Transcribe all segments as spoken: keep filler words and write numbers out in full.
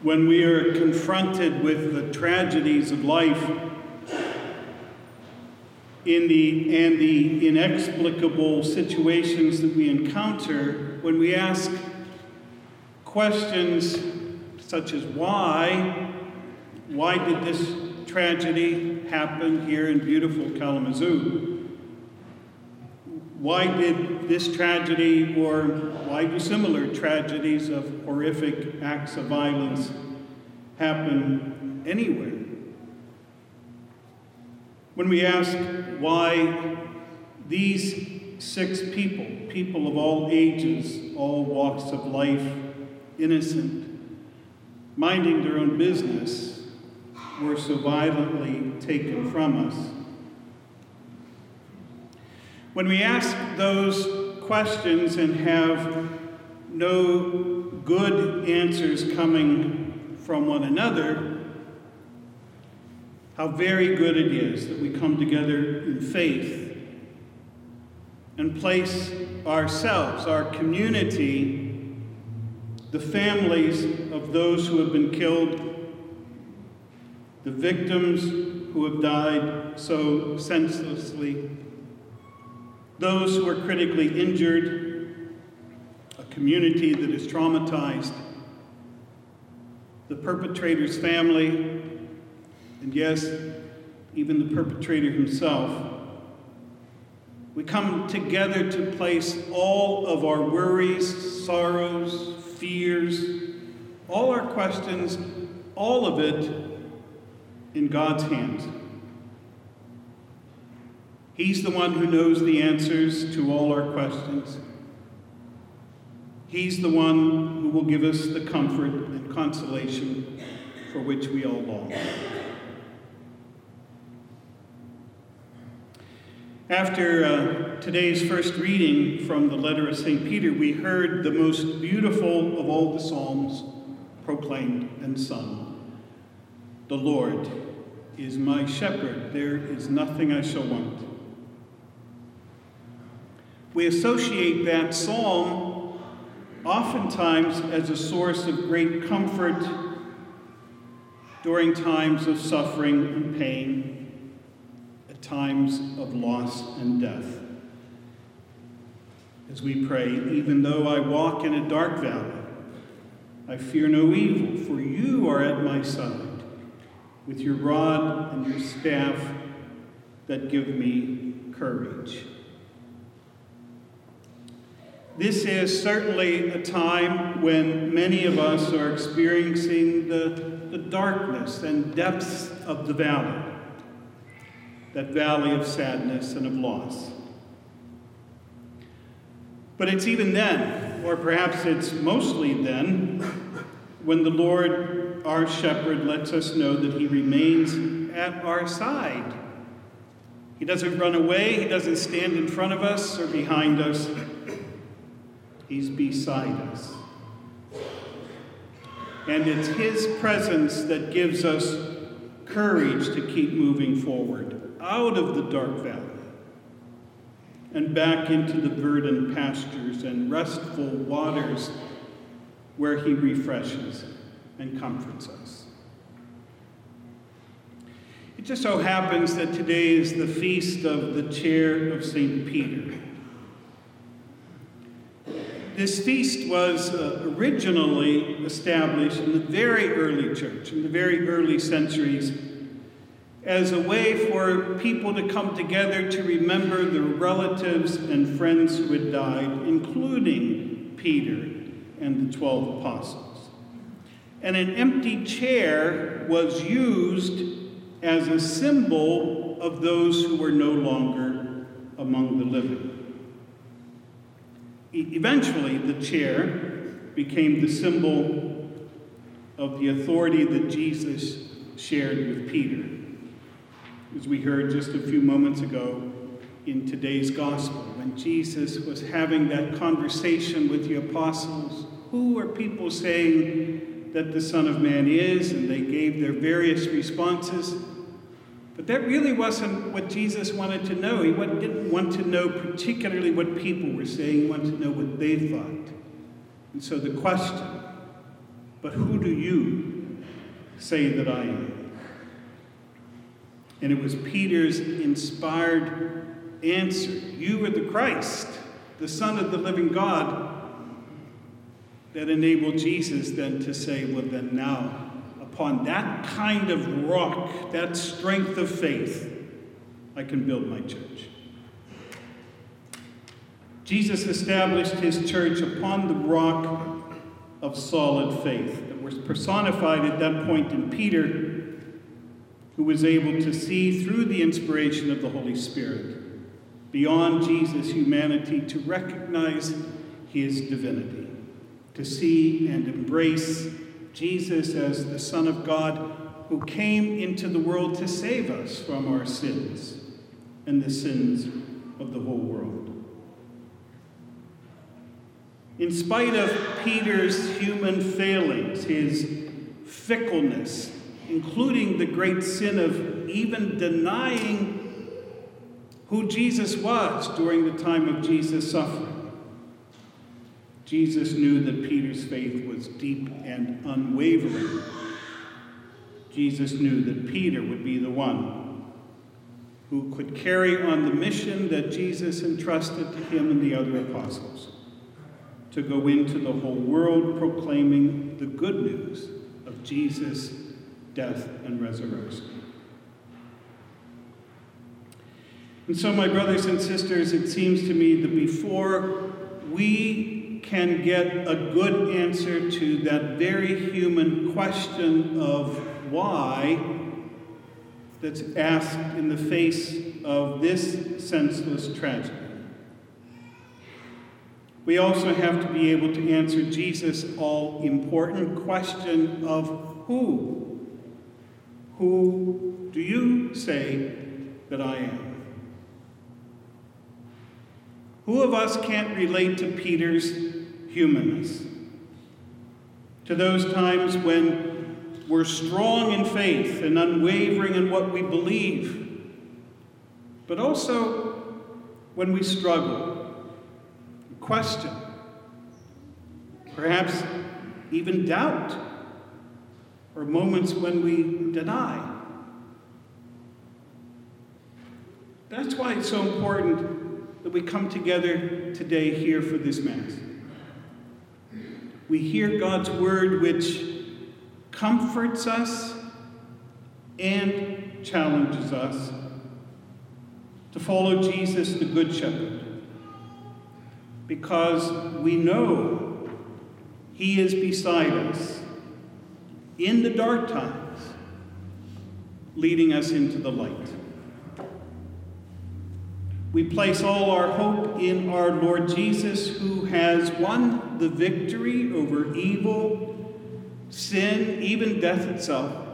when we are confronted with the tragedies of life in the, and the inexplicable situations that we encounter, when we ask questions such as why, why did this tragedy happen here in beautiful Kalamazoo? Why did this tragedy, or why do similar tragedies of horrific acts of violence happen anywhere? When we ask why these six people, people of all ages, all walks of life, innocent, minding their own business, were so violently taken from us. When we ask those questions and have no good answers coming from one another, how very good it is that we come together in faith and place ourselves, our community, the families of those who have been killed, the victims who have died so senselessly, those who are critically injured, a community that is traumatized, the perpetrator's family, and yes, even the perpetrator himself. We come together to place all of our worries, sorrows, fears, all our questions, all of it in God's hands. He's the one who knows the answers to all our questions. He's the one who will give us the comfort and consolation for which we all long. After uh, today's first reading from the letter of Saint Peter, we heard the most beautiful of all the Psalms proclaimed and sung. The Lord is my shepherd, there is nothing I shall want. We associate that psalm oftentimes as a source of great comfort during times of suffering and pain, at times of loss and death. As we pray, even though I walk in a dark valley, I fear no evil, for you are at my side, with your rod and your staff that give me courage. This is certainly a time when many of us are experiencing the, the darkness and depths of the valley, that valley of sadness and of loss. But it's even then, or perhaps it's mostly then, when the Lord, our shepherd, lets us know that he remains at our side. He doesn't run away, he doesn't stand in front of us or behind us. He's beside us. And it's his presence that gives us courage to keep moving forward, out of the dark valley, and back into the verdant pastures and restful waters where he refreshes and comforts us. It just so happens that today is the feast of the chair of Saint Peter. This feast was uh, originally established in the very early church, in the very early centuries, as a way for people to come together to remember the relatives and friends who had died, including Peter and the twelve apostles. And an empty chair was used as a symbol of those who were no longer among the living. Eventually, the chair became the symbol of the authority that Jesus shared with Peter, as we heard just a few moments ago in today's gospel, when Jesus was having that conversation with the apostles. Who are people saying that the Son of Man is? And they gave their various responses. But that really wasn't what Jesus wanted to know. He didn't want to know particularly what people were saying. He wanted to know what they thought. And so the question, but who do you say that I am? And it was Peter's inspired answer. You are the Christ, the Son of the living God, that enabled Jesus then to say, well, then now, upon that kind of rock, that strength of faith, I can build my church. Jesus established his church upon the rock of solid faith that was personified at that point in Peter, who was able to see through the inspiration of the Holy Spirit beyond Jesus' humanity to recognize his divinity, to see and embrace Jesus as the Son of God who came into the world to save us from our sins and the sins of the whole world. In spite of Peter's human failings, his fickleness, including the great sin of even denying who Jesus was during the time of Jesus' suffering, Jesus knew that Peter's faith was deep and unwavering. Jesus knew that Peter would be the one who could carry on the mission that Jesus entrusted to him and the other apostles, to go into the whole world proclaiming the good news of Jesus' death and resurrection. And so, my brothers and sisters, it seems to me that before we can get a good answer to that very human question of why that's asked in the face of this senseless tragedy, we also have to be able to answer Jesus' all-important question of who? Who do you say that I am? Who of us can't relate to Peter's humanness? To those times when we're strong in faith and unwavering in what we believe, but also when we struggle, question, perhaps even doubt, or moments when we deny. That's why it's so important that we come together today here for this Mass. We hear God's word, which comforts us and challenges us to follow Jesus, the Good Shepherd, because we know he is beside us in the dark times, leading us into the light. We place all our hope in our Lord Jesus, who has won the victory over evil, sin, even death itself.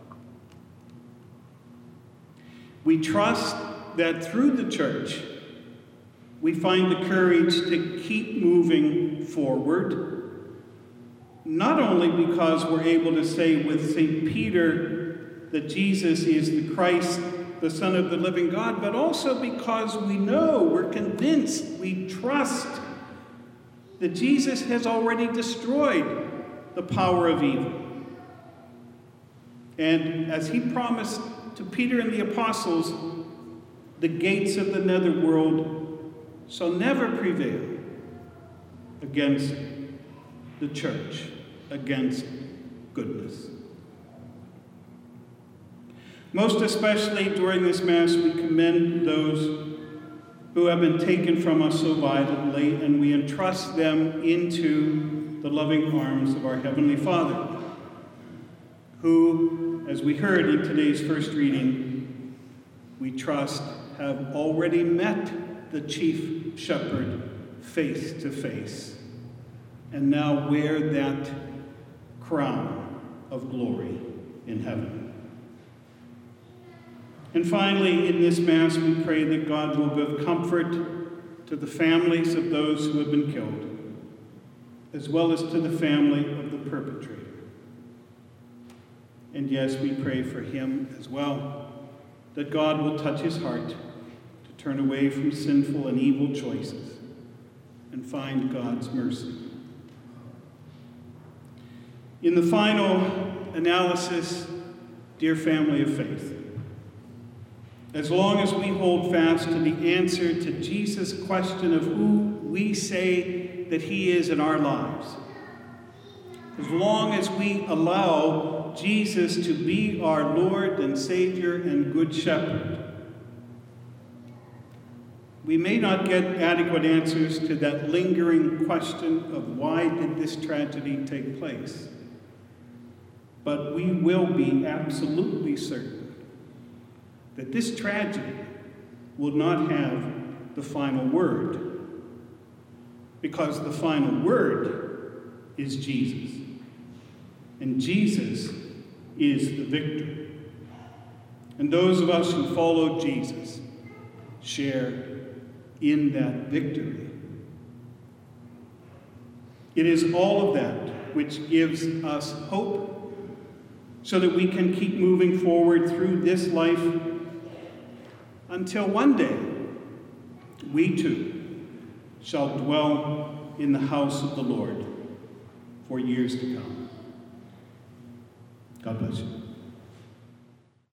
We trust that through the church, we find the courage to keep moving forward, not only because we're able to say with Saint Peter that Jesus is the Christ, the Son of the living God, but also because we know, we're convinced, we trust that Jesus has already destroyed the power of evil. And as he promised to Peter and the apostles, the gates of the netherworld shall never prevail against the church, against goodness. Most especially during this Mass, we commend those who have been taken from us so violently, and we entrust them into the loving arms of our Heavenly Father, who, as we heard in today's first reading, we trust have already met the chief shepherd face to face, and now wear that crown of glory in heaven. And finally, in this Mass, we pray that God will give comfort to the families of those who have been killed, as well as to the family of the perpetrator. And yes, we pray for him as well, that God will touch his heart to turn away from sinful and evil choices and find God's mercy. In the final analysis, dear family of faith, as long as we hold fast to the answer to Jesus' question of who we say that he is in our lives, as long as we allow Jesus to be our Lord and Savior and Good Shepherd, we may not get adequate answers to that lingering question of why did this tragedy take place, but we will be absolutely certain that this tragedy will not have the final word, because the final word is Jesus, and Jesus is the victor. And those of us who follow Jesus share in that victory. It is all of that which gives us hope so that we can keep moving forward through this life until one day we too shall dwell in the house of the Lord for years to come. God bless you.